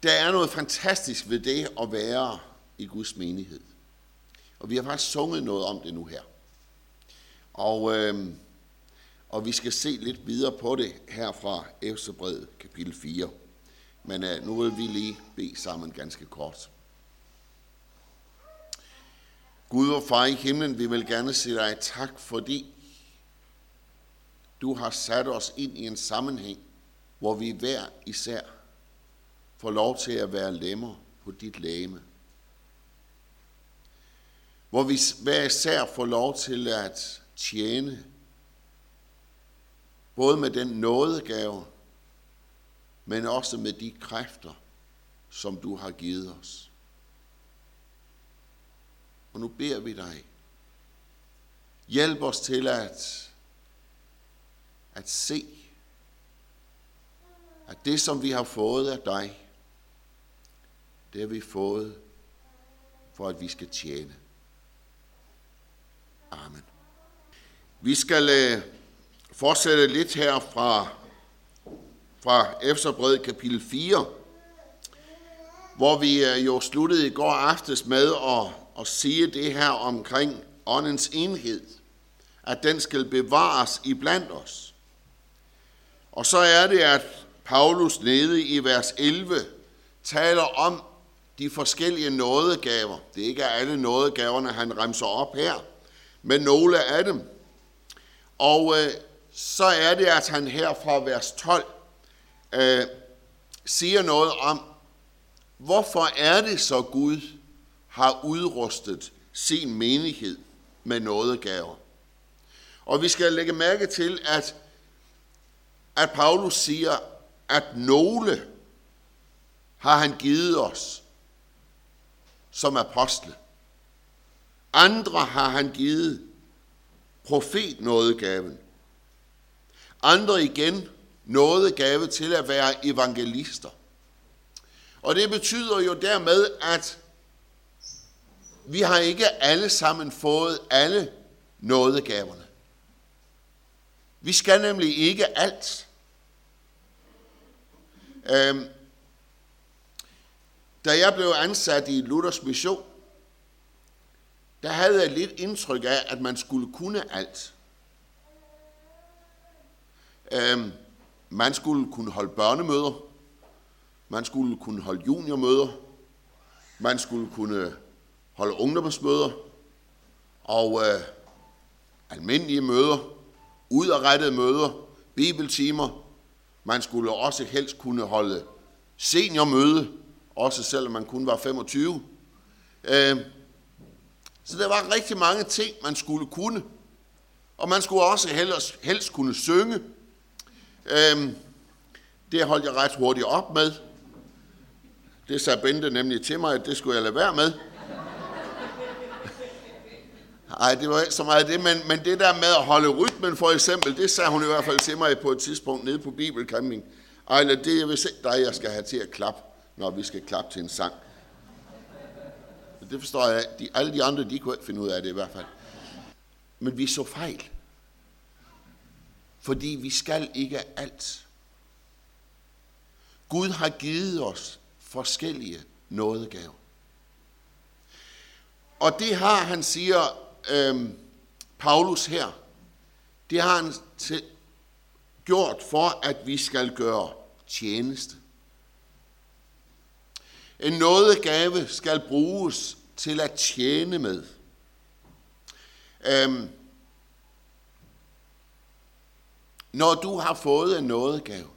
Der er noget fantastisk ved det at være i Guds menighed. Og vi har faktisk sunget noget om det nu her. Og vi skal se lidt videre på det her fra Efeserbrevet kapitel 4. Men nu vil vi lige bede sammen ganske kort. Gud og far i himlen, vi vil gerne sige dig tak, fordi du har sat os ind i en sammenhæng, hvor vi hver især får lov til at være lemmer på dit legeme. Hvor vi hver især får lov til at tjene, både med den nådegave, men også med de kræfter, som du har givet os. Og nu beder vi dig, hjælp os til at se, at det, som vi har fået af dig, det har vi fået, for at vi skal tjene. Amen. Vi skal fortsætte lidt her fra Efeserbrevet kapitel 4, hvor vi jo sluttede i går aftes med at sige det her omkring åndens enhed, at den skal bevares iblandt os. Og så er det, at Paulus nede i vers 11 taler om de forskellige nådegaver. Det er ikke alle nådegaverne, han remser op her, men nogle af dem. Og så er det, at han her fra vers 12 siger noget om, hvorfor er det så Gud har udrustet sin menighed med nådegaver. Og vi skal lægge mærke til, at Paulus siger, at nogle har han givet os som apostle. Andre har han givet profetnådegaven. Andre igen nådegave til at være evangelister. Og det betyder jo dermed, at vi har ikke alle sammen fået alle nådegaverne. Vi skal nemlig ikke alt. Da jeg blev ansat i Luthers Mission, der havde jeg lidt indtryk af, at man skulle kunne alt. Man skulle kunne holde børnemøder, man skulle kunne holde juniormøder, man skulle kunne holde ungdomsmøder og almindelige møder, udadrettede møder, bibeltimer. Man skulle også helst kunne holde seniormøde, også selvom man kun var 25. Så der var rigtig mange ting, man skulle kunne. Og man skulle også helst kunne synge. Det holdt jeg ret hurtigt op med. Det sagde Bente nemlig til mig, at det skulle jeg lade være med. Nej, det var ikke så meget det, men det der med at holde rytmen for eksempel, det sagde hun i hvert fald til mig på et tidspunkt nede på Bibelcamping. Ejla, det er vist dig, jeg skal have til at klappe, når vi skal klappe til en sang. Det forstår jeg. Alle de andre, de kunne ikke finde ud af det i hvert fald. Men vi så fejl. Fordi vi skal ikke alt. Gud har givet os forskellige nådegaver. Og det har, han siger, Paulus her, det har han gjort for, at vi skal gøre tjeneste. En nådegave skal bruges til at tjene med. Når du har fået en nådegave,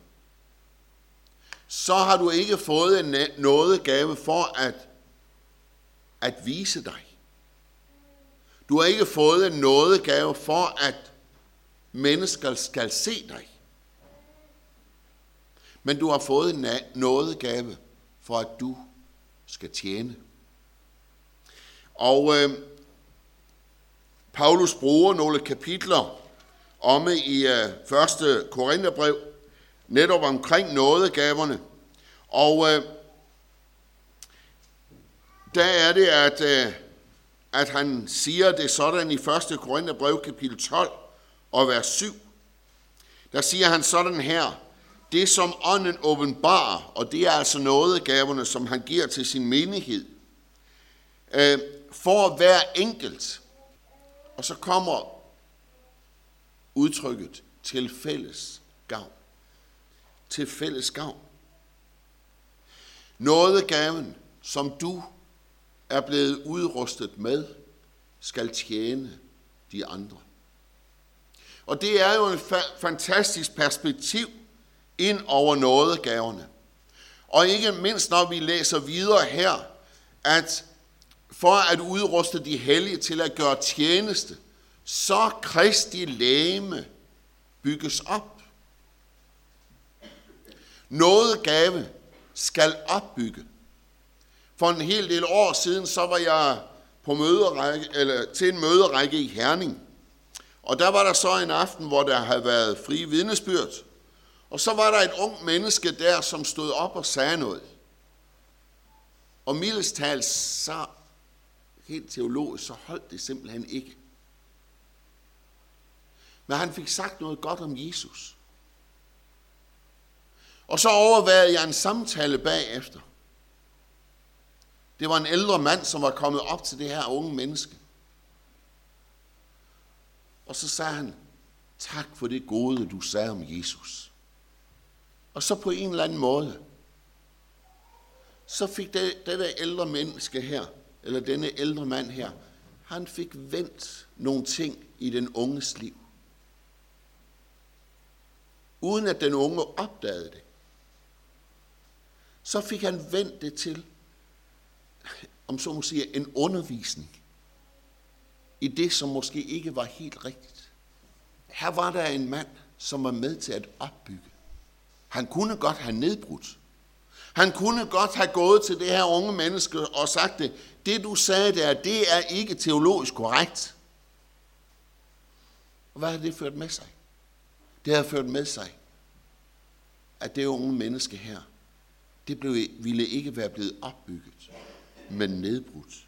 så har du ikke fået en nådegave for at vise dig. Du har ikke fået en nådegave for, at mennesker skal se dig. Men du har fået en nådegave for, at du skal tjene. Og Paulus bruger nogle kapitler omme i 1. Korintherbrev, netop omkring nådegaverne. Og der er det, at han siger det sådan i 1. Korintherbrev kapitel 12 og vers 7. Der siger han sådan her: det, som ånden åbenbarer, og det er altså nådegaverne, som han giver til sin menighed, for hver enkelt. Og så kommer udtrykket til fælles gavn. Til fælles gavn. Nådegaven, som du er blevet udrustet med, skal tjene de andre. Og det er jo en fantastisk perspektiv ind over nådegaverne. Og ikke mindst når vi læser videre her, at for at udruste de hellige til at gøre tjeneste, så Kristi legeme bygges op. Nådegave skal opbygge. For en hel del år siden, så var jeg på til en møderække i Herning. Og der var der så en aften, hvor der havde været frie vidnesbyrd. Og så var der et ung menneske der, som stod op og sagde noget. Og mildest talt, så helt teologisk, så holdt det simpelthen ikke. Men han fik sagt noget godt om Jesus. Og så overværede jeg en samtale bagefter. Det var en ældre mand, som var kommet op til det her unge menneske. Og så sagde han, tak for det gode, du sagde om Jesus. Og så på en eller anden måde, så fik denne ældre menneske her, eller denne ældre mand her, han fik vendt nogle ting i den unges liv. Uden at den unge opdagede det. Så fik han vendt det til, om så må sige, en undervisning i det, som måske ikke var helt rigtigt. Her var der en mand, som var med til at opbygge. Han kunne godt have nedbrudt. Han kunne godt have gået til det her unge menneske og sagt det du sagde der, det er ikke teologisk korrekt. Og hvad har det ført med sig? Det har ført med sig, at det unge menneske her, det ville ikke være blevet opbygget, men nedbrudt.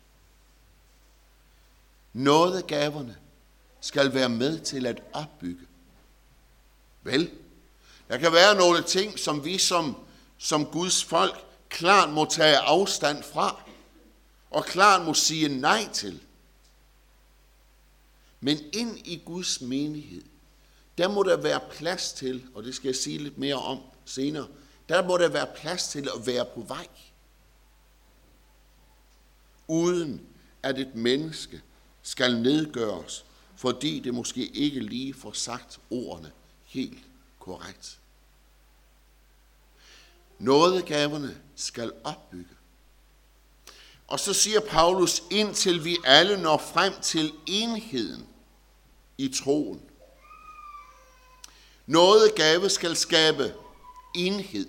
Nådegaverne skal være med til at opbygge. Vel, der kan være nogle ting, som vi som Guds folk klart må tage afstand fra, og klart må sige nej til. Men ind i Guds menighed, der må der være plads til, og det skal jeg sige lidt mere om senere, der må der være plads til at være på vej. Uden at et menneske skal nedgøres, fordi det måske ikke lige får sagt ordene helt korrekt. Nådegaverne skal opbygge. Og så siger Paulus, indtil vi alle når frem til enheden i troen. Nådegave skal skabe enhed.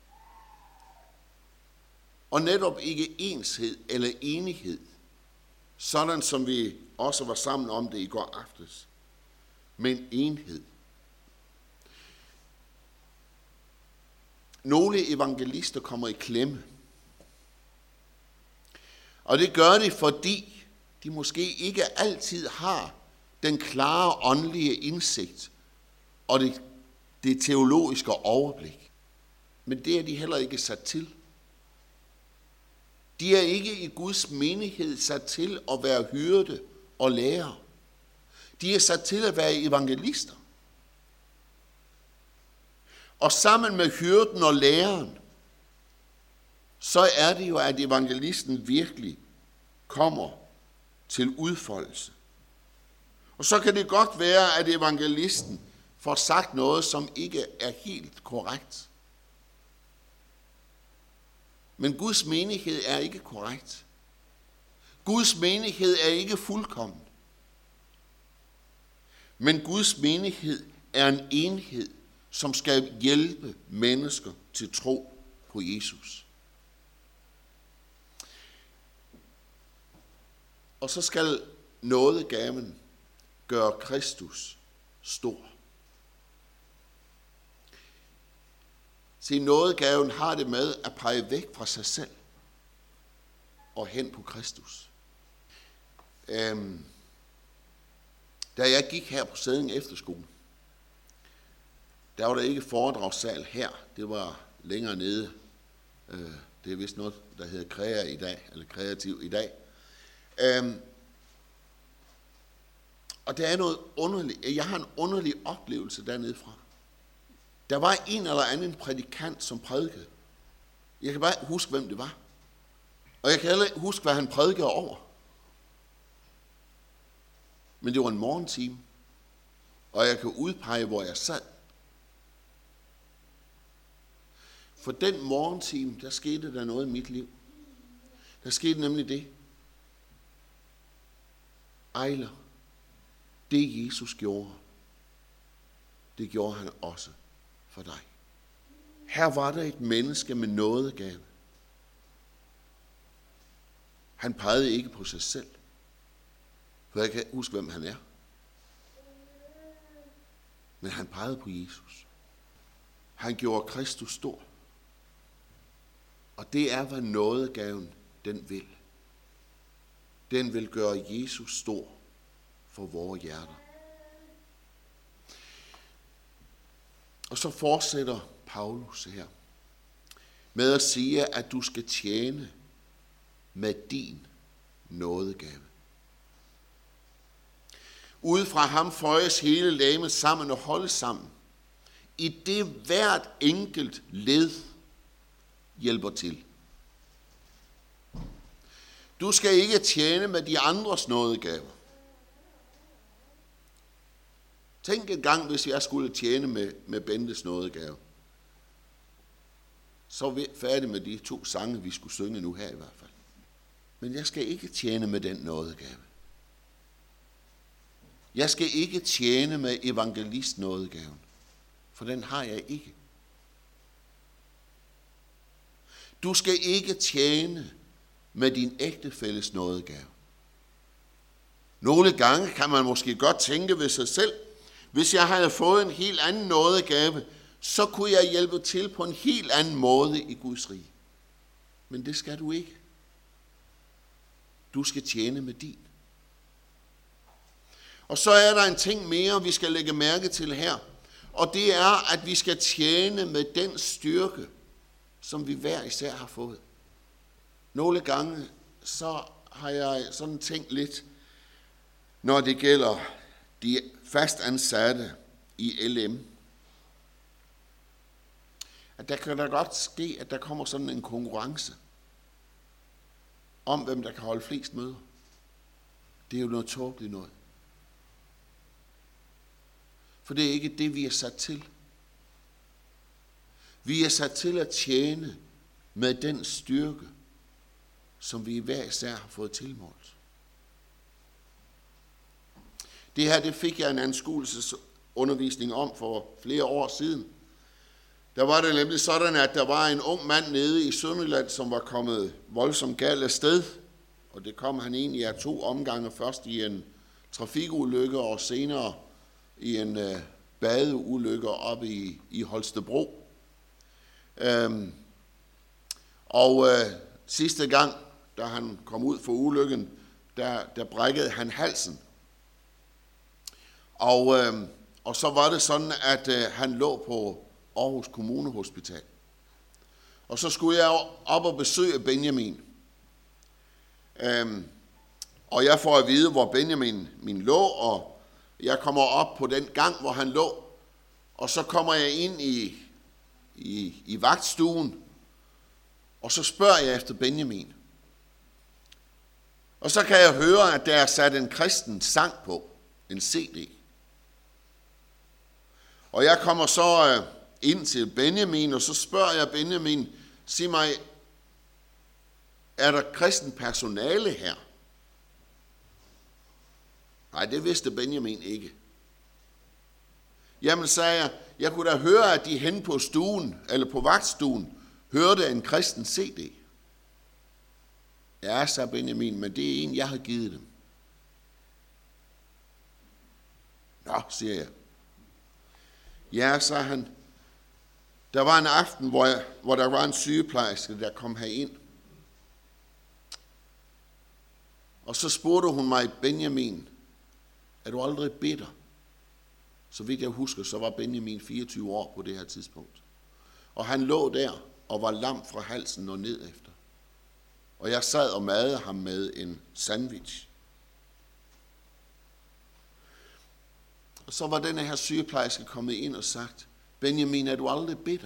Og netop ikke enshed eller enighed, sådan som vi også var sammen om det i går aftes, men enhed. Nogle evangelister kommer i klemme. Og det gør de, fordi de måske ikke altid har den klare åndelige indsigt og det teologiske overblik. Men det er de heller ikke sat til. De er ikke i Guds menighed sat til at være hyrde og lærer. De er sat til at være evangelister. Og sammen med hyrden og læreren, så er det jo, at evangelisten virkelig kommer til udfoldelse. Og så kan det godt være, at evangelisten får sagt noget, som ikke er helt korrekt. Men Guds menighed er ikke korrekt. Guds menighed er ikke fuldkommen. Men Guds menighed er en enhed, som skal hjælpe mennesker til tro på Jesus. Og så skal nådegaven gøre Kristus stor. Se, nådegaven har det med at pege væk fra sig selv og hen på Kristus. Da jeg gik her på Sædding Efterskole, der var der ikke foredragssal her. Det var længere nede. Det er vist noget, der hedder Krea i dag, eller Kreativ i dag. Og der er noget underligt. Jeg har en underlig oplevelse dernede fra. Der var en eller anden prædikant, som prædikede. Jeg kan bare huske, hvem det var. Og jeg kan heller ikke huske, hvad han prædikede over. Men det var en morgentime. Og jeg kan udpege, hvor jeg sad. For den morgentime, der skete der noget i mit liv. Der skete nemlig det. Ejler, det Jesus gjorde, det gjorde han også for dig. Her var der et menneske med nådegave. Han pegede ikke på sig selv, for jeg kan huske, hvem han er. Men han pegede på Jesus. Han gjorde Kristus stor. Og det er, hvad nådegaven den vil. Den vil gøre Jesus stor for vores hjerter. Og så fortsætter Paulus her med at sige, at du skal tjene med din nådegave. Ud fra ham føjes hele legemet sammen og holdes sammen. I det hvert enkelt led hjælper til. Du skal ikke tjene med de andres nådegaver. Tænk en gang, hvis jeg skulle tjene med Bentes nådegave. Så er vi færdige med de 2 sange, vi skulle synge nu her i hvert fald. Men jeg skal ikke tjene med den nådegave. Jeg skal ikke tjene med evangelistnådegaven, for den har jeg ikke. Du skal ikke tjene med din ægtefælles nådegave. Nogle gange kan man måske godt tænke ved sig selv, hvis jeg havde fået en helt anden nådegave, så kunne jeg hjælpe til på en helt anden måde i Guds rige. Men det skal du ikke. Du skal tjene med din. Og så er der en ting mere, vi skal lægge mærke til her. Og det er, at vi skal tjene med den styrke, som vi hver især har fået. Nogle gange, så har jeg sådan tænkt lidt, når det gælder de fastansatte i LM, at der kan da godt ske, at der kommer sådan en konkurrence om, hvem der kan holde flest møder. Det er jo noget tåbeligt noget. For det er ikke det, vi er sat til. Vi er sat til at tjene med den styrke, som vi hver især har fået tilmålt. Det her, det fik jeg en anskuelsesundervisning om for flere år siden. Der var det nemlig sådan, at der var en ung mand nede i Sønderjylland, som var kommet voldsomt galt af sted. Og det kom han egentlig af 2 omgange. Først i en trafikulykke og senere i en badeulykke oppe i Holstebro. Sidste gang, da han kom ud for ulykken, der brækkede han halsen. Og så var det sådan, at han lå på Aarhus Kommunehospital. Og så skulle jeg op og besøge Benjamin. Og jeg får at vide, hvor Benjamin lå, og jeg kommer op på den gang, hvor han lå. Og så kommer jeg ind i vagtstuen, og så spørger jeg efter Benjamin. Og så kan jeg høre, at der er sat en kristen sang på, en CD. Og jeg kommer så ind til Benjamin, og så spørger jeg Benjamin, sig mig, er der kristen personale her? Nej, det vidste Benjamin ikke. Jamen, sagde jeg kunne da høre, at de hen på stuen, eller på vagtstuen, hørte en kristen CD. Ja, sagde Benjamin, men det er en, jeg har givet dem. Nå, siger jeg. Ja, sagde han. Der var en aften, hvor der var en sygeplejerske, der kom herind. Og så spurgte hun mig, Benjamin, er du aldrig bitter? Så vidt jeg husker, så var Benjamin 24 år på det her tidspunkt. Og han lå der og var lam fra halsen og ned efter. Og jeg sad og madede ham med en sandwich. Og så var denne her sygeplejerske kommet ind og sagt, Benjamin, er du aldrig bitter?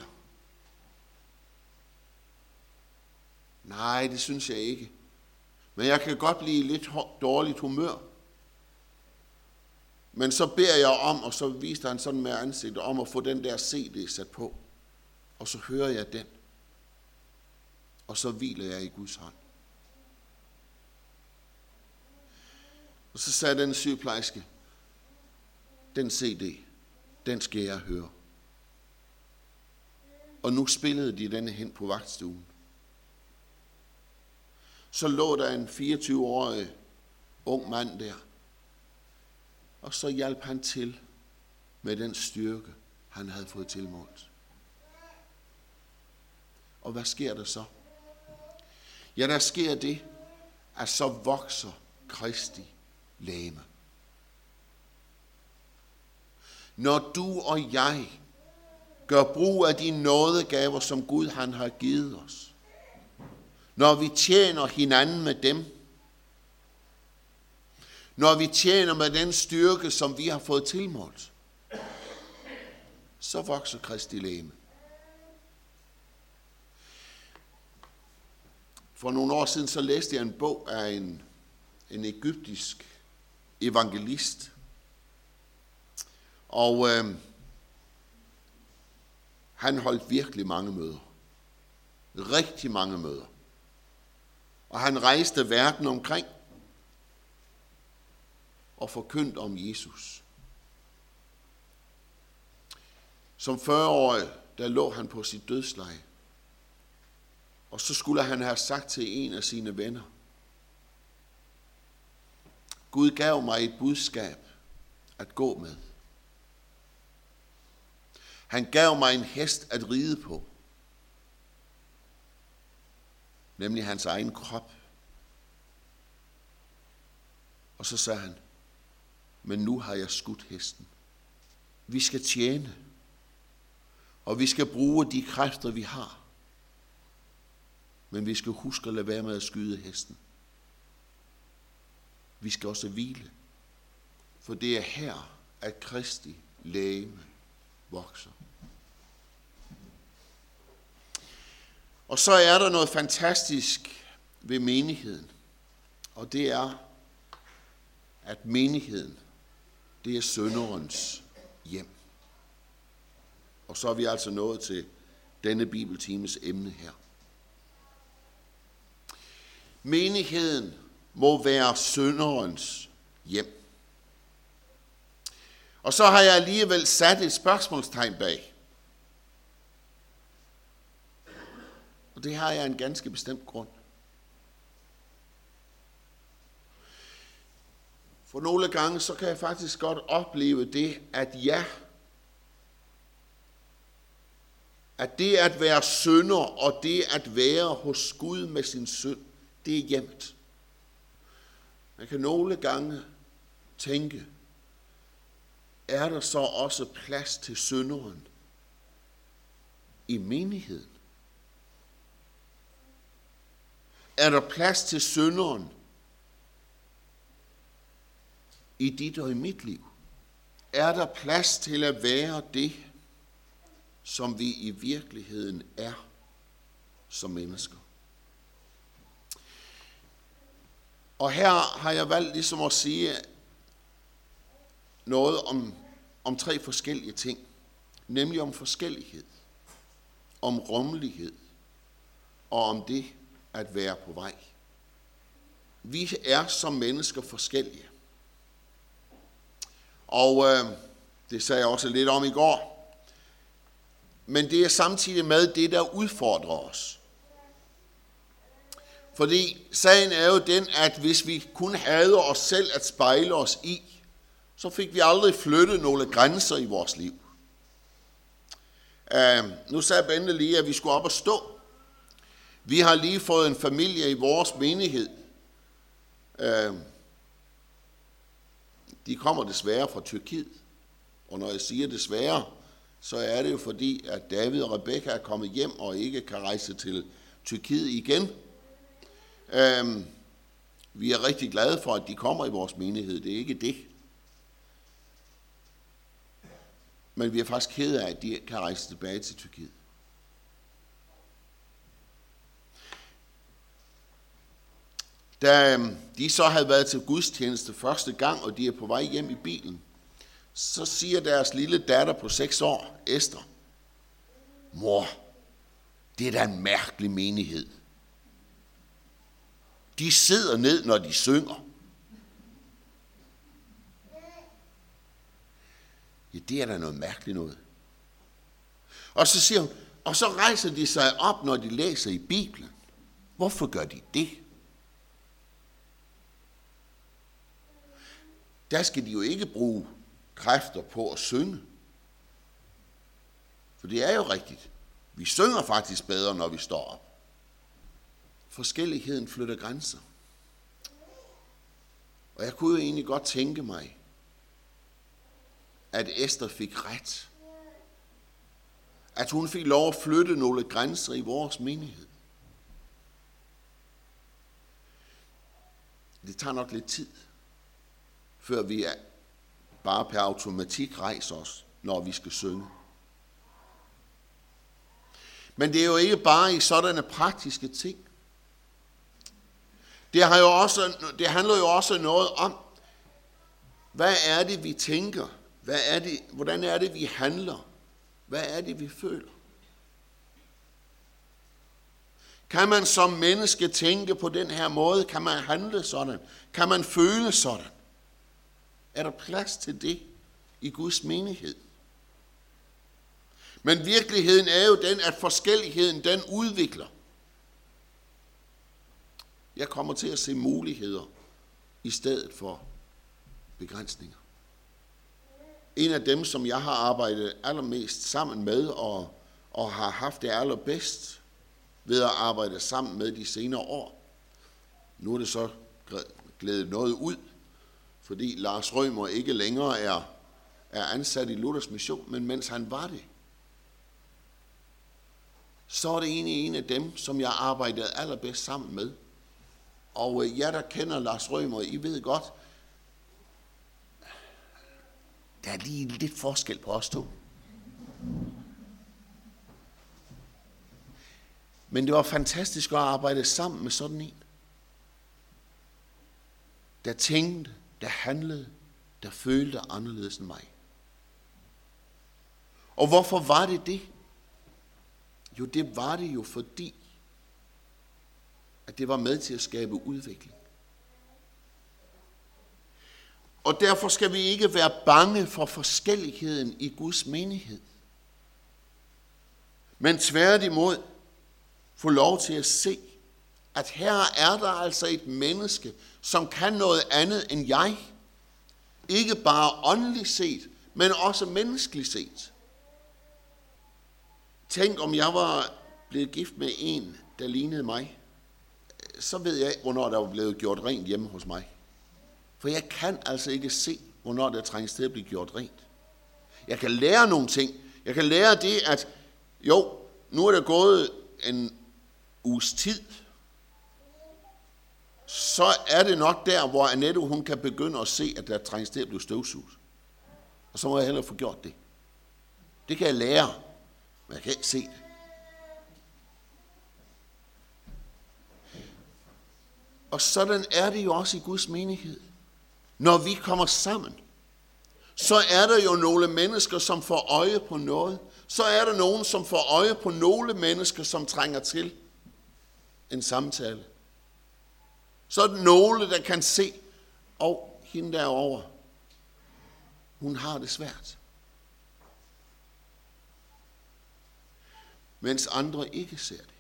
Nej, det synes jeg ikke. Men jeg kan godt blive lidt dårligt humør. Men så beder jeg om, og så viste han sådan med ansigtet, om at få den der CD sat på. Og så hører jeg den. Og så hviler jeg i Guds hånd. Og så sagde den sygeplejerske, den CD, den skal jeg høre. Og nu spillede de denne hen på vagtstuen. Så lå der en 24-årig ung mand der. Og så hjalp han til med den styrke, han havde fået tilmålt. Og hvad sker der så? Ja, der sker det, at så vokser Kristi legeme. Når du og jeg gør brug af de nådegaver, som Gud han har givet os, når vi tjener hinanden med dem, når vi tjener med den styrke, som vi har fået tilmålt, så vokser Kristi legeme. For nogle år siden så læste jeg en bog af en egyptisk evangelist. Og han holdt virkelig mange møder. Rigtig mange møder. Og han rejste verden omkring og forkyndte om Jesus. Som 40-årig, der lå han på sit dødsleje. Og så skulle han have sagt til en af sine venner, Gud gav mig et budskab at gå med. Han gav mig en hest at ride på, nemlig hans egen krop. Og så sagde han, men nu har jeg skudt hesten. Vi skal tjene, og vi skal bruge de kræfter, vi har. Men vi skal huske at lade være med at skyde hesten. Vi skal også hvile, for det er her, at Kristi legeme vokser. Og så er der noget fantastisk ved menigheden, og det er, at menigheden, det er synderens hjem. Og så er vi altså nået til denne bibeltimes emne her. Menigheden må være synderens hjem. Og så har jeg alligevel sat et spørgsmålstegn bag. Og det har jeg en ganske bestemt grund. For nogle gange, så kan jeg faktisk godt opleve det, at det at være synder, og det at være hos Gud med sin synd, det er hjemmet. Man kan nogle gange tænke, er der så også plads til synderen i menigheden? Er der plads til synderen i dit og i mit liv? Er der plads til at være det, som vi i virkeligheden er som mennesker? Og her har jeg valgt ligesom at sige noget om 3 forskellige ting. Nemlig om forskellighed, om rummelighed og om det at være på vej. Vi er som mennesker forskellige. Og det sagde jeg også lidt om i går. Men det er samtidig med det, der udfordrer os. Fordi sagen er jo den, at hvis vi kun hader os selv at spejle os i, så fik vi aldrig flyttet nogle grænser i vores liv. Nu sagde Bente lige, at vi skulle op og stå. Vi har lige fået en familie i vores menighed. De kommer desværre fra Tyrkiet. Og når jeg siger desværre, så er det jo fordi, at David og Rebekka er kommet hjem og ikke kan rejse til Tyrkiet igen. Vi er rigtig glade for, at de kommer i vores menighed. Det er ikke det. Men vi er faktisk kede af, at de kan rejse tilbage til Tyrkiet. Da de så havde været til gudstjeneste første gang, og de er på vej hjem i bilen, så siger deres lille datter på 6 år, Esther: mor, det er da en mærkelig menighed. De sidder ned, når de synger. Ja, det er da noget mærkeligt noget. Og så siger hun, og så rejser de sig op, når de læser i Bibelen. Hvorfor gør de det? Der skal de jo ikke bruge kræfter på at synge. For det er jo rigtigt. Vi synger faktisk bedre, når vi står op. Forskelligheden flytter grænser. Og jeg kunne jo egentlig godt tænke mig, at Esther fik ret. At hun fik lov at flytte nogle grænser i vores menighed. Det tager nok lidt tid, før vi bare per automatik rejser os, når vi skal synge. Men det er jo ikke bare i sådanne praktiske ting. Det handler jo også noget om, hvad er det, vi tænker? Hvordan er det, vi handler? Hvad er det, vi føler? Kan man som menneske tænke på den her måde? Kan man handle sådan? Kan man føle sådan? Er der plads til det i Guds menighed? Men virkeligheden er jo den, at forskelligheden den udvikler. Jeg kommer til at se muligheder i stedet for begrænsninger. En af dem, som jeg har arbejdet allermest sammen med og har haft det allerbedst ved at arbejde sammen med de senere år. Nu er det så glædet noget ud, fordi Lars Rømer ikke længere er ansat i Luthers Mission, men mens han var det, så er det egentlig en af dem, som jeg arbejdede allerbedst sammen med. Og jer, der kender Lars Rømer, I ved godt, der er lige lidt forskel på os to. Men det var fantastisk at arbejde sammen med sådan en, der tænkte, der handlede, der følte anderledes end mig. Og hvorfor var det det? Jo, det var det jo fordi, at det var med til at skabe udvikling. Og derfor skal vi ikke være bange for forskelligheden i Guds menighed. Men tværtimod få lov til at se, at her er der altså et menneske, som kan noget andet end jeg. Ikke bare åndeligt set, men også menneskeligt set. Tænk, om jeg var blevet gift med en, der lignede mig. Så ved jeg, hvornår der var blevet gjort rent hjemme hos mig. For jeg kan altså ikke se, hvornår der trænges til at blive gjort rent. Jeg kan lære nogle ting. Jeg kan lære det, at jo, nu er der gået en uges tid, så er det nok der, hvor Annette, hun kan begynde at se, at der trænges til at blive støvsuget. Og så må jeg hellere få gjort det. Det kan jeg lære, men jeg kan ikke se det. Og sådan er det jo også i Guds menighed. Når vi kommer sammen, så er der jo nogle mennesker, som får øje på noget. Så er der nogen, som får øje på nogle mennesker, som trænger til en samtale. Så er der nogle, der kan se, og hende derovre, hun har det svært. Mens andre ikke ser det.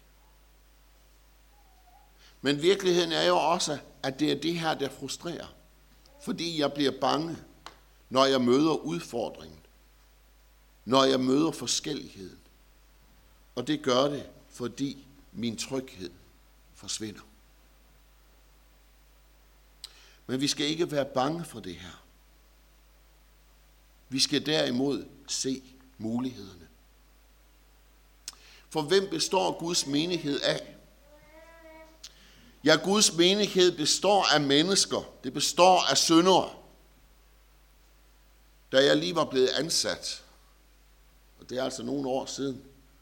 Men virkeligheden er jo også, at det er det her, der frustrerer. Fordi jeg bliver bange, når jeg møder udfordringen. Når jeg møder forskelligheden. Og det gør det, fordi min tryghed forsvinder. Men vi skal ikke være bange for det her. Vi skal derimod se mulighederne. For hvem består Guds menighed af? Ja, Guds menighed består af mennesker. Det består af syndere. Da jeg lige var blevet ansat, og det er altså nogle år siden,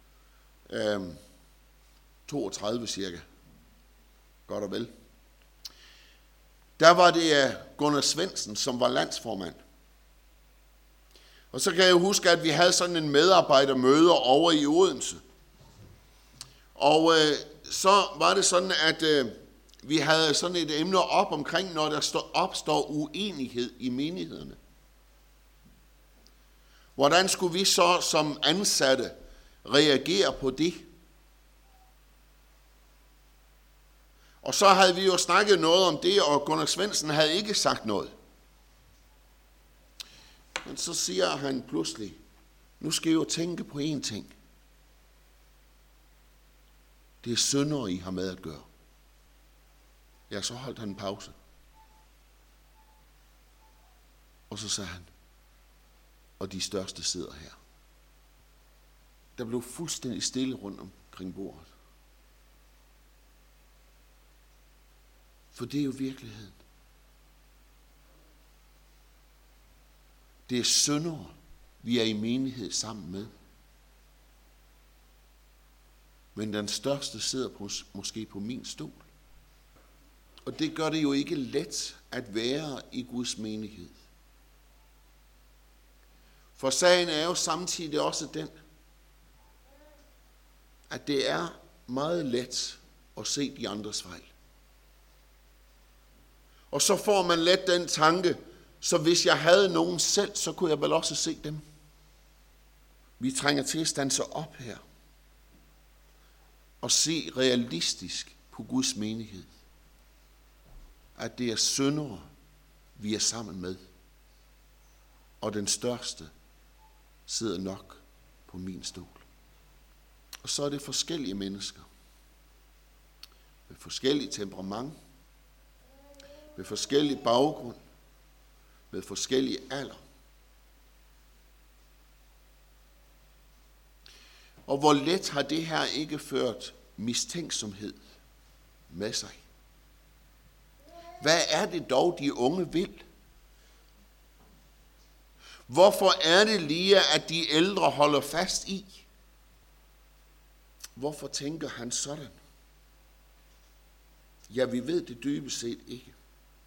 32 cirka, godt og vel, der var det Gunnar Svendsen, som var landsformand. Og så kan jeg huske, at vi havde sådan en medarbejdermøde over i Odense. Og så var det sådan, at vi havde sådan et emne op omkring, når der opstår uenighed i menighederne. Hvordan skulle vi så som ansatte reagere på det? Og så havde vi jo snakket noget om det, og Gunnar Svendsen havde ikke sagt noget. Men så siger han pludselig, nu skal I jo tænke på én ting. Det er syndere, I har med at gøre. Ja, så holdt han en pause. Og så sagde han, og de største sidder her. Der blev fuldstændig stille rundt omkring bordet. For det er jo virkeligheden. Det er syndere, vi er i menighed sammen med. Men den største sidder måske på min stol. Og det gør det jo ikke let at være i Guds menighed. For sagen er jo samtidig også den, at det er meget let at se de andres fejl. Og så får man let den tanke, så hvis jeg havde nogen selv, så kunne jeg vel også se dem. Vi trænger til at standse op her og se realistisk på Guds menighed. At det er syndere, vi er sammen med. Og den største sidder nok på min stol. Og så er det forskellige mennesker. Med forskellige temperament. Med forskellig baggrund. Med forskellige alder. Og hvor let har det her ikke ført mistænksomhed med sig? Hvad er det dog, de unge vil? Hvorfor er det lige, at de ældre holder fast i? Hvorfor tænker han sådan? Ja, vi ved det dybest set ikke.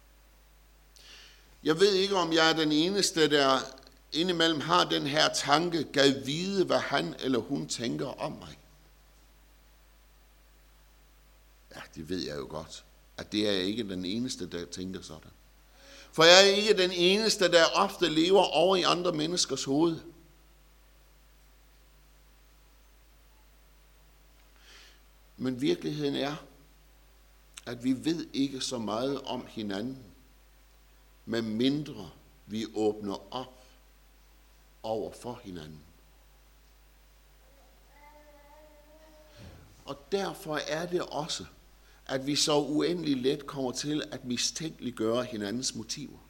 Jeg ved ikke, om jeg er den eneste, der indimellem har den her tanke, gad vide, hvad han eller hun tænker om mig. Ja, det ved jeg jo godt, at det er jeg ikke den eneste, der tænker sådan. For jeg er ikke den eneste, der ofte lever over i andre menneskers hoved. Men virkeligheden er, at vi ved ikke så meget om hinanden, medmindre vi åbner op over for hinanden. Og derfor er det også, at vi så uendelig let kommer til at mistænkeliggøre hinandens motiver.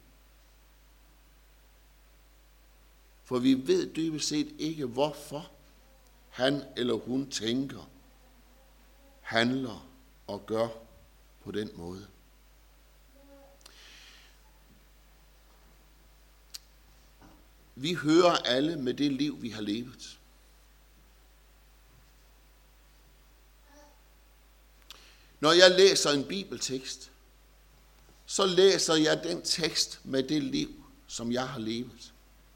For vi ved dybest set ikke, hvorfor han eller hun tænker, handler og gør på den måde. Vi hører alle med det liv, vi har levet. Når jeg læser en bibeltekst, så læser jeg den tekst med det liv, som jeg har levet.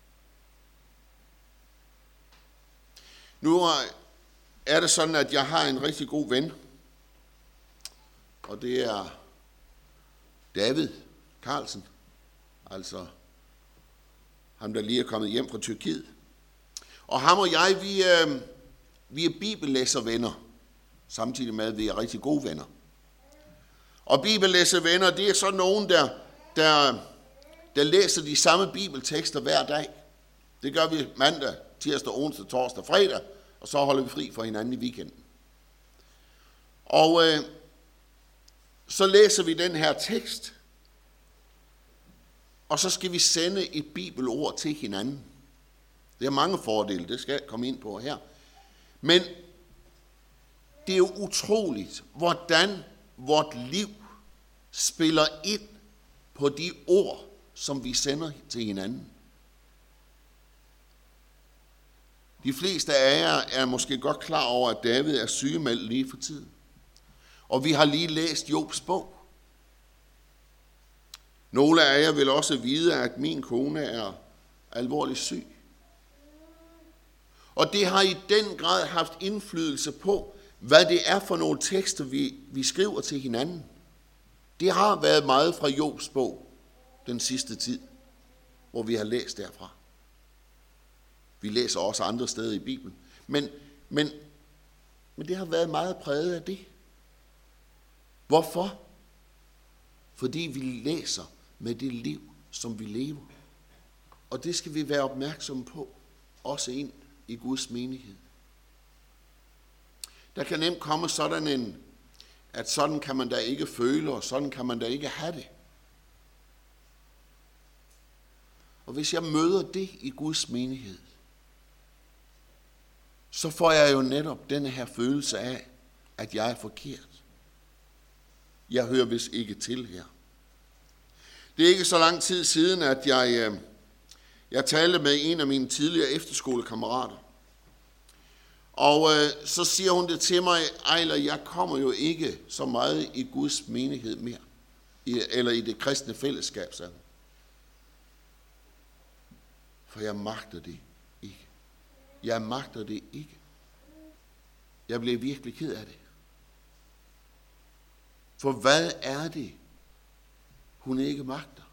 Nu er det sådan, at jeg har en rigtig god ven, og det er David Carlsen, altså ham, der lige er kommet hjem fra Tyrkiet. Og ham og jeg, vi er bibellæservenner, samtidig med, at vi er rigtig gode venner. Og bibellæservenner, det er så nogen, der læser de samme bibeltekster hver dag. Det gør vi mandag, tirsdag, onsdag, torsdag, fredag, og så holder vi fri for hinanden i weekenden. Og så læser vi den her tekst, og så skal vi sende et bibelord til hinanden. Det er mange fordele, det skal jeg komme ind på her. Men det er jo utroligt, hvordan vort liv spiller ind på de ord, som vi sender til hinanden. De fleste af jer er måske godt klar over, at David er sygemeldt lige for tiden. Og vi har lige læst Jobs bog. Nogle af jer vil også vide, at min kone er alvorligt syg. Og det har i den grad haft indflydelse på, hvad det er for nogle tekster, vi skriver til hinanden. Det har været meget fra Jobs bog den sidste tid, hvor vi har læst derfra. Vi læser også andre steder i Bibelen. Men det har været meget præget af det. Hvorfor? Fordi vi læser med det liv, som vi lever. Og det skal vi være opmærksomme på, også ind i Guds menighed. Der kan nemt komme at sådan kan man da ikke føle, og sådan kan man da ikke have det. Og hvis jeg møder det i Guds menighed, så får jeg jo netop denne her følelse af, at jeg er forkert. Jeg hører vist ikke til her. Det er ikke så lang tid siden, at jeg talte med en af mine tidligere efterskolekammerater. Og så siger hun det til mig: Ejler, jeg kommer jo ikke så meget i Guds menighed mere, eller i det kristne fællesskab, sagde hun. For jeg magter det ikke. Jeg magter det ikke. Jeg blev virkelig ked af det. For hvad er det, hun ikke magter?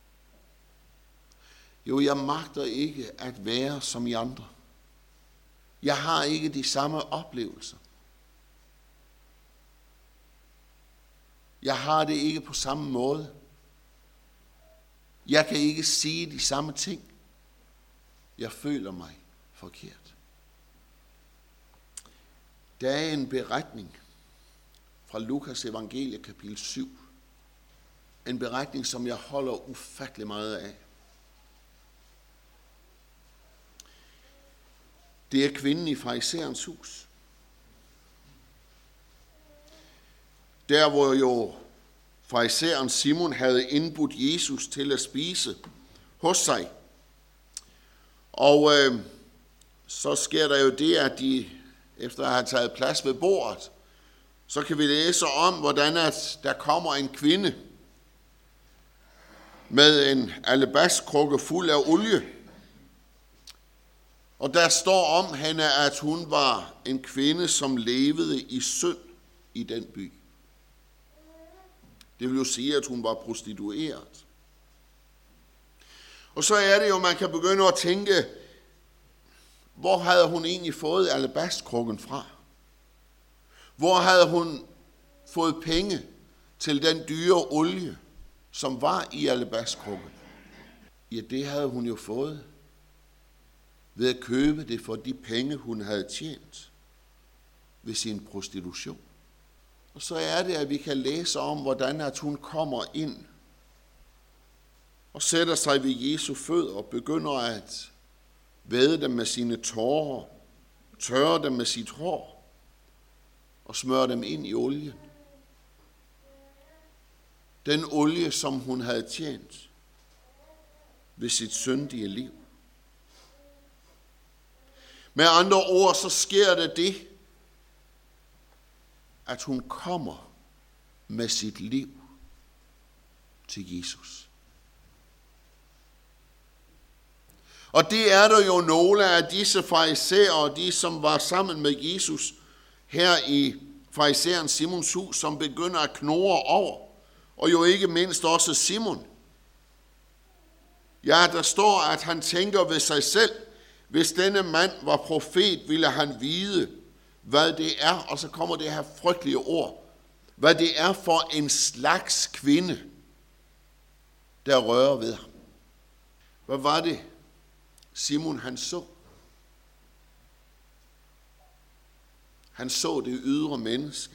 Jo, jeg magter ikke at være som I andre. Jeg har ikke de samme oplevelser. Jeg har det ikke på samme måde. Jeg kan ikke sige de samme ting. Jeg føler mig forkert. Der er en beretning fra Lukas evangelie kapitel 7. En beretning, som jeg holder ufattelig meget af. Det er kvinden i farisæerens hus. Der hvor jo farisæeren Simon havde indbudt Jesus til at spise hos sig. Og så sker der jo det, at de efter at have taget plads ved bordet, så kan vi læse om, hvordan at der kommer en kvinde med en alabastkrukke fuld af olie. Og der står om hende, at hun var en kvinde, som levede i synd i den by. Det vil jo sige, at hun var prostitueret. Og så er det jo, man kan begynde at tænke, hvor havde hun egentlig fået alabastkrukken fra? Hvor havde hun fået penge til den dyre olie, som var i alabastkrukken? Ja, det havde hun jo fået ved at købe det for de penge, hun havde tjent ved sin prostitution. Og så er det, at vi kan læse om, hvordan at hun kommer ind og sætter sig ved Jesu fødder og begynder at væde dem med sine tårer, tørre dem med sit hår og smøre dem ind i olien. Den olie, som hun havde tjent ved sit syndige liv. Med andre ord, så sker det, at hun kommer med sit liv til Jesus. Og det er der jo nogle af disse farisæere, de som var sammen med Jesus her i farisæeren Simons hus, som begynder at knurre over, og jo ikke mindst også Simon. Ja, der står, at han tænker ved sig selv, hvis denne mand var profet, ville han vide, hvad det er, og så kommer det her frygtelige ord, hvad det er for en slags kvinde, der rører ved ham. Hvad var det, Simon han så? Han så det ydre menneske.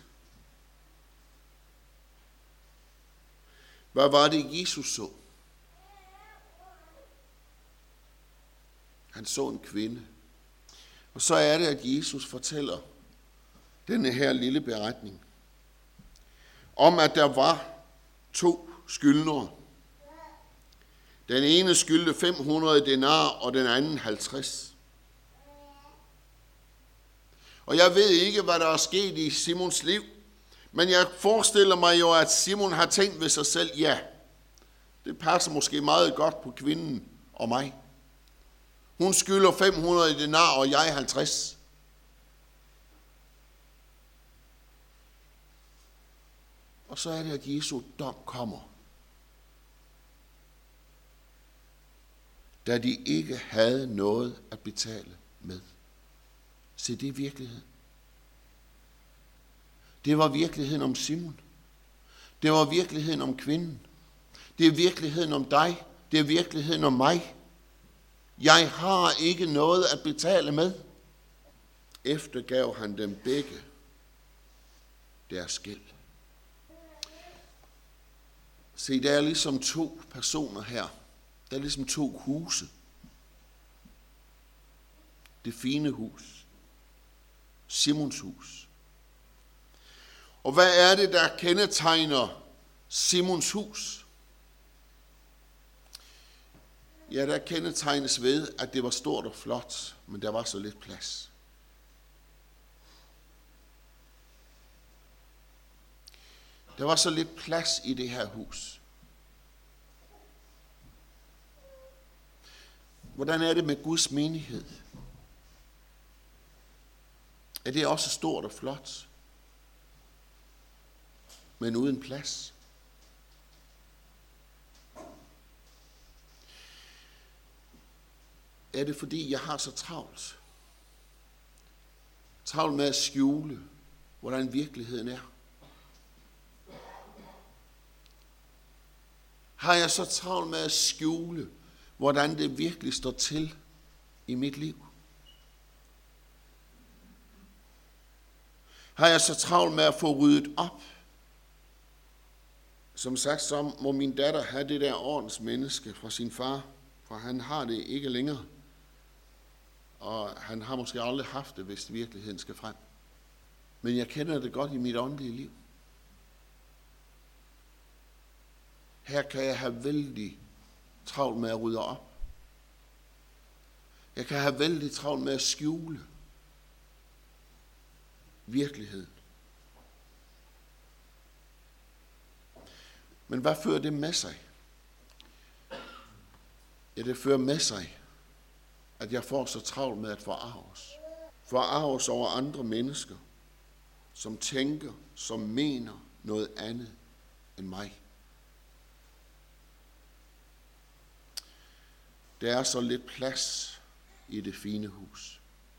Hvad var det, Jesus så? Han så en kvinde. Og så er det, at Jesus fortæller denne her lille beretning om, at der var 2 skyldnere. Den ene skyldte 500 denar, og den anden 50. Og jeg ved ikke, hvad der er sket i Simons liv, men jeg forestiller mig jo, at Simon har tænkt ved sig selv, ja, det passer måske meget godt på kvinden og mig. Hun skylder 500 denar, og jeg 50. Og så er det, at Jesu dom kommer. Da de ikke havde noget at betale med. Se, det er virkeligheden. Det var virkeligheden om Simon. Det var virkeligheden om kvinden. Det er virkeligheden om dig. Det er virkeligheden om mig. Jeg har ikke noget at betale med. Eftergav han dem begge deres gæld. Se, der er ligesom 2 personer her. Der er ligesom 2 huse. Det fine hus. Simons hus. Og hvad er det, der kendetegner Simons hus? Ja, der kendetegnes ved, at det var stort og flot, men der var så lidt plads. Der var så lidt plads i det her hus. Hvordan er det med Guds menighed? Er det også stort og flot, men uden plads? Er det fordi, jeg har så travlt? Travlt med at skjule, hvordan virkeligheden er? Har jeg så travlt med at skjule, hvordan det virkelig står til i mit liv? Har jeg så travlt med at få ryddet op? Som sagt, så må min datter have det der ordensmenneske fra sin far, for han har det ikke længere. Og han har måske aldrig haft det, hvis virkeligheden skal frem. Men jeg kender det godt i mit åndelige liv. Her kan jeg have vældig travlt med at rydde op. Jeg kan have vældig travlt med at skjule virkeligheden. Men hvad fører det med sig? Ja, det fører med sig, at jeg får så travlt med at forarves. Forarves over andre mennesker, som tænker, som mener noget andet end mig. Der er så lidt plads i det fine hus.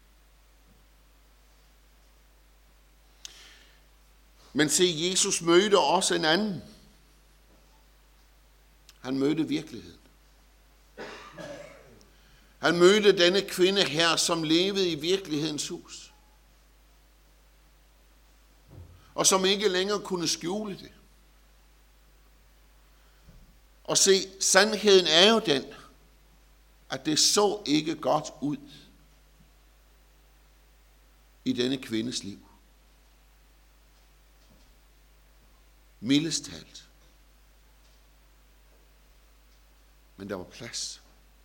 Men se, Jesus mødte også en anden. Han mødte virkeligheden. Han mødte denne kvinde her, som levede i virkelighedens hus. Og som ikke længere kunne skjule det. Og se, sandheden er jo den, at det så ikke godt ud i denne kvindes liv. Mildest talt. Men der var plads.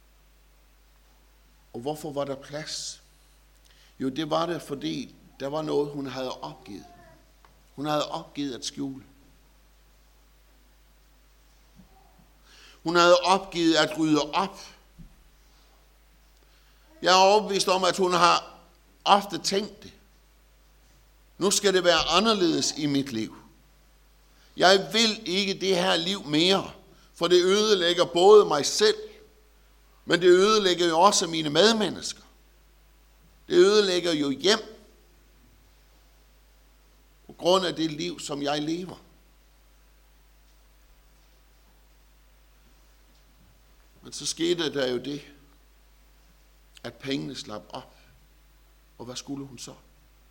Og hvorfor var der plads? Jo, det var der, fordi der var noget, hun havde opgivet. Hun havde opgivet at skjule. Hun havde opgivet at rydde op. Jeg er overbevist om, at hun har ofte tænkt det. Nu skal det være anderledes i mit liv. Jeg vil ikke det her liv mere, for det ødelægger både mig selv, men det ødelægger jo også mine medmennesker. Det ødelægger jo hjem, på grund af det liv, som jeg lever. Men så skete der jo det, at pengene slap op. Og hvad skulle hun så?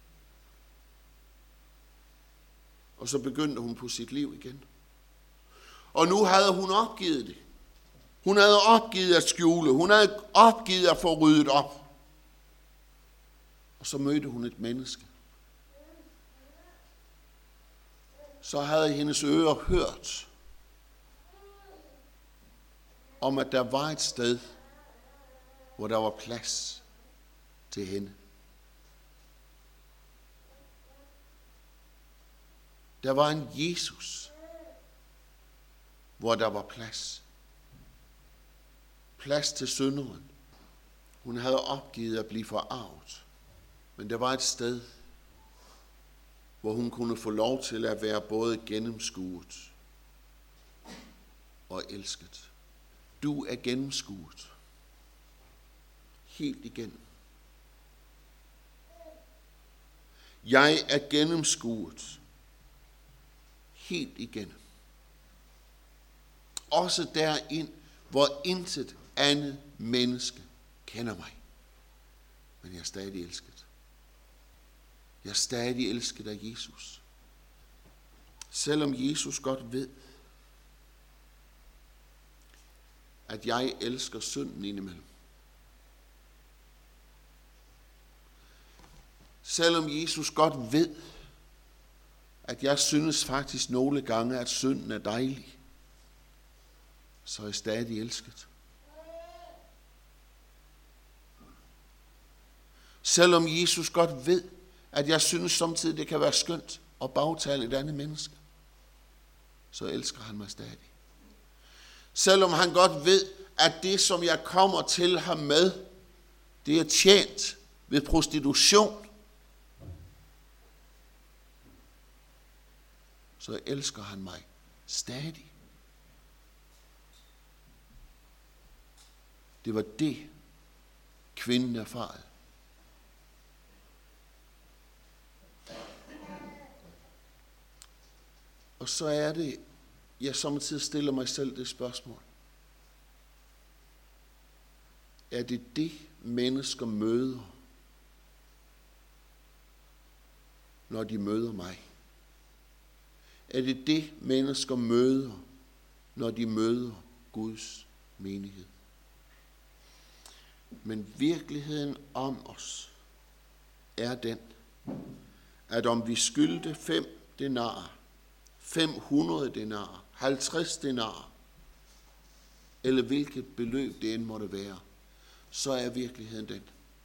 Og så begyndte hun på sit liv igen. Og nu havde hun opgivet det. Hun havde opgivet at skjule. Hun havde opgivet at få ryddet op. Og så mødte hun et menneske. Så havde hendes ører hørt om, at der var et sted, hvor der var plads til hende. Der var en Jesus, hvor der var plads. Plads til synderen. Hun havde opgivet at blive forarvet. Men der var et sted, hvor hun kunne få lov til at være både gennemskuet og elsket. Du er gennemskuet. Helt igennem. Jeg er gennemskuet. Helt igennem. Også derind, hvor intet andet menneske kender mig. Men jeg er stadig elsket. Jeg er stadig elsket af Jesus. Selvom Jesus godt ved, at jeg elsker synden indimellem. Selvom Jesus godt ved, at jeg synes faktisk nogle gange, at synden er dejlig, så er jeg stadig elsket. Selvom Jesus godt ved, at jeg synes samtidig, det kan være skønt at bagtale et andet menneske, så elsker han mig stadig. Selvom han godt ved, at det, som jeg kommer til ham med, det er tjent ved prostitution, så elsker han mig stadig. Det var det, kvinden erfarede. Og så er det, jeg samtidig stiller mig selv det spørgsmål. Er det det, mennesker møder, når de møder mig? Er det det, mennesker møder, når de møder Guds menighed? Men virkeligheden om os er den, at om vi skyldte 5 denarer, 500 denarer, 50 denarer, eller hvilket beløb det end måtte være, så er virkeligheden den.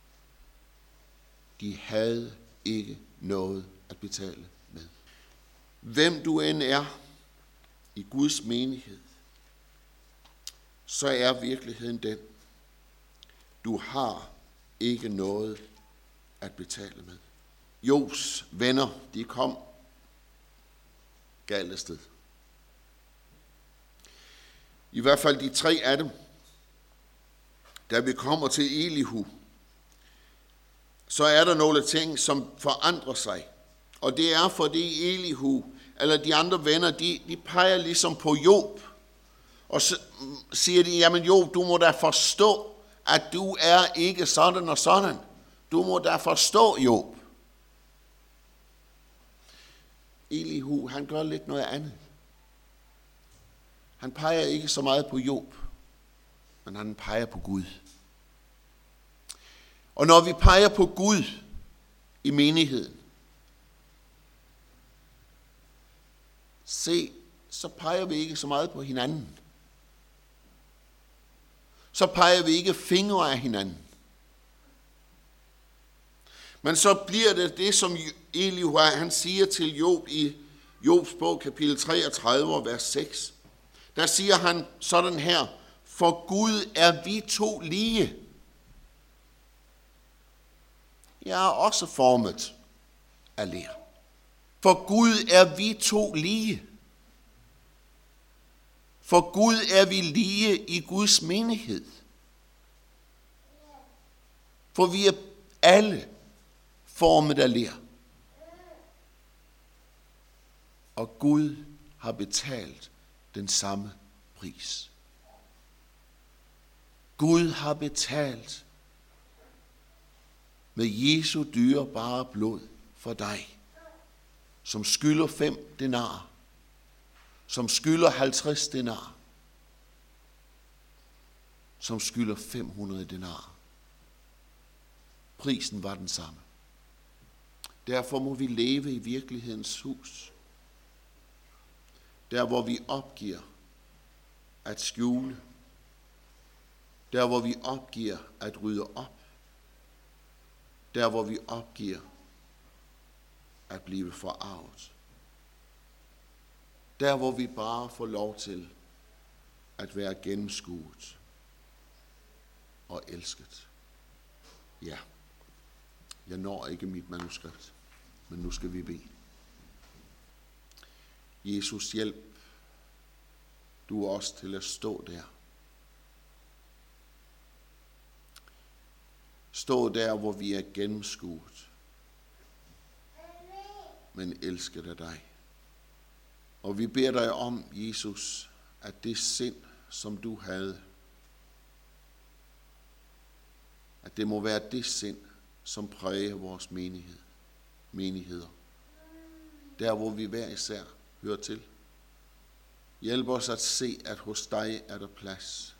De havde ikke noget at betale med. Hvem du end er i Guds menighed, så er virkeligheden den. Du har ikke noget at betale med. Jobs venner, de kom galt afsted. I hvert fald de 3 af dem. Da vi kommer til Elihu, så er der nogle ting, som forandrer sig. Og det er fordi Elihu, eller de andre venner, de peger ligesom på Job. Og så siger de, jamen Job, du må da forstå, at du er ikke sådan og sådan. Du må da forstå, Job. Elihu, han gør lidt noget andet. Han peger ikke så meget på Job, men han peger på Gud. Og når vi peger på Gud i menigheden, så peger vi ikke så meget på hinanden. Så peger vi ikke fingre af hinanden. Men så bliver det, som Elihu han siger til Job i Jobs bog, kapitel 33, vers 6. Der siger han sådan her: for Gud er vi 2 lige. Jeg er også formet af ler. For Gud er vi 2 lige. For Gud er vi lige i Guds menighed. For vi er alle formet af ler. Og Gud har betalt den samme pris. Gud har betalt med Jesu dyrebare blod for dig, som skylder 5 denarer, som skylder 50 denarer. som skylder 500 denarer. Prisen var den samme. Derfor må vi leve i virkelighedens hus. Der hvor vi opgiver at skjule. Der hvor vi opgiver at rydde op. Der hvor vi opgiver at blive forarvet. Der hvor vi bare får lov til at være gennemskuet og elsket. Ja, jeg når ikke mit manuskript, men nu skal vi bede. Jesus, hjælp du os til at stå der. Stå der, hvor vi er gennemskuet, men elsket af dig. Og vi beder dig om, Jesus, at det sind, som du havde, at det må være det sind, som præger vores menigheder. Der, hvor vi hver især hører til. Hjælp os at se, at hos dig er der plads.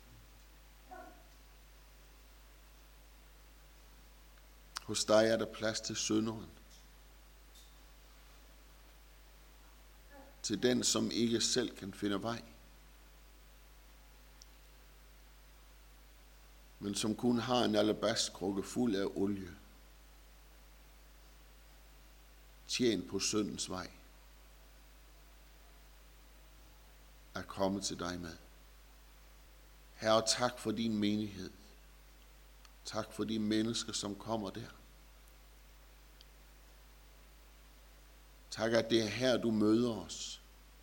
Hos dig er der plads til synderen. Til den, som ikke selv kan finde vej. Men som kun har en alabastkrukke fuld af olie. Tjent på syndens vej. At komme til dig med. Herre, tak for din menighed. Tak for de mennesker, som kommer der. Tak, at det er her, du møder os.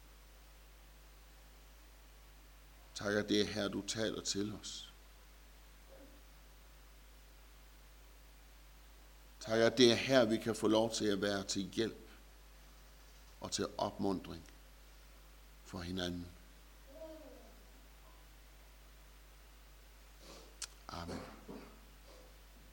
Tak, at det er her, du taler til os. Tak, at det er her, vi kan få lov til at være til hjælp og til opmuntring for hinanden.